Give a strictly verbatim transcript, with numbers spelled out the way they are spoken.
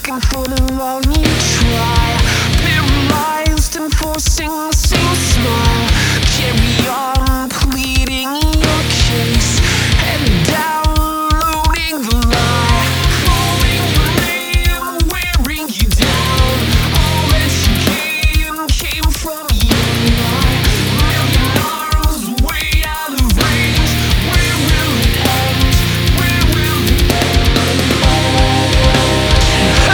looking for the wrong you try. Paralyzed and forcing the same smile. Carry on.